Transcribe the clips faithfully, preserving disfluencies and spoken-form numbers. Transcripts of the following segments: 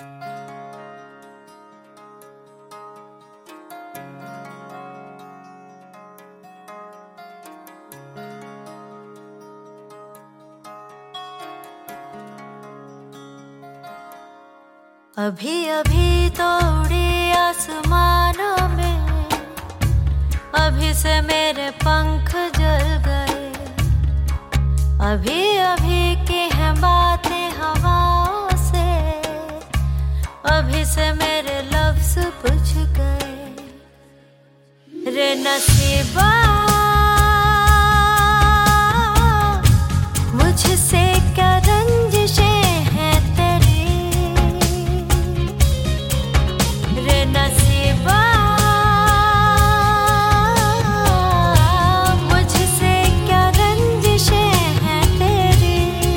अभी अभी तो उड़ी आसमानों में, अभी से मेरे पंख जल गए। अभी अभी की हैं बातें हवाओं से, अभी से मेरे लफ्ज पूछ गए। रे नसीबा मुझसे क्या रंजिशें हैं तेरी, रे नसीबा मुझसे क्या रंजिशें हैं तेरी।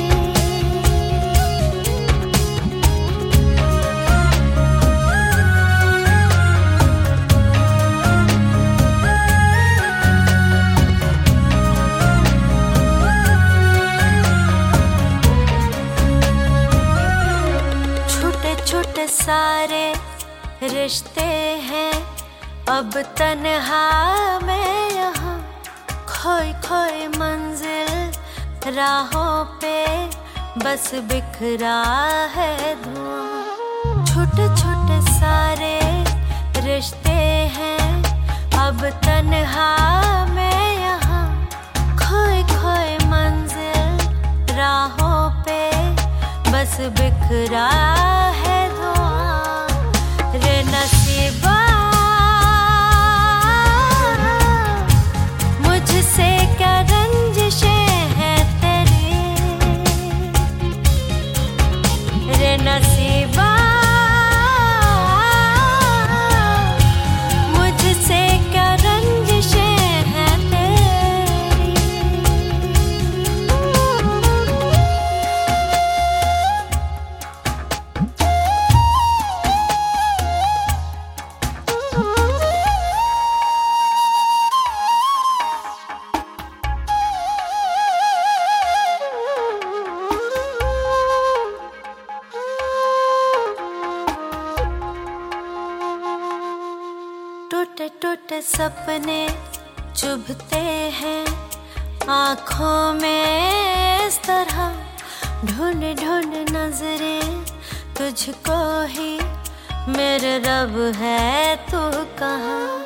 छोटे छोटे सारे रिश्ते हैं अब तन्हा मैं यहाँ, खोई खोई मंजिल राहों पे बस बिखरा है धुआं। छोटे छोटे सारे रिश्ते हैं अब तन्हा मैं यहाँ, खोई खोई मंजिल राहों पे बस बिखरा है धुआं। रे नसीबा मुझसे क्या रंजिशें हैं तेरी, रे नसीबा मुझसे क्या रंजिशें हैं तेरी। टूटे टूटे सपने चुभते हैं आँखों में इस तरह, ढूंढ ढूंढ नजरें तुझको ही मेरे रब है तू कहाँ।